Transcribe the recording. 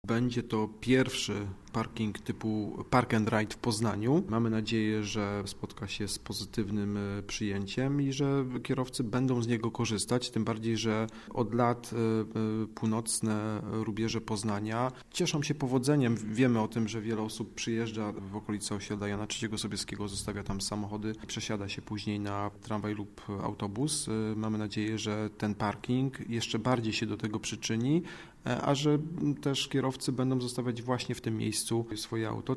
Będzie to pierwszy parking typu Park and Ride w Poznaniu. Mamy nadzieję, że spotka się z pozytywnym przyjęciem i że kierowcy będą z niego korzystać, tym bardziej, że od lat północne rubieże Poznania cieszą się powodzeniem. Wiemy o tym, że wiele osób przyjeżdża w okolice osiedla Jana III Sobieskiego, zostawia tam samochody i przesiada się później na tramwaj lub autobus. Mamy nadzieję, że ten parking jeszcze bardziej się do tego przyczyni, a że też kierowcy będą zostawiać właśnie w tym miejscu swoje auto.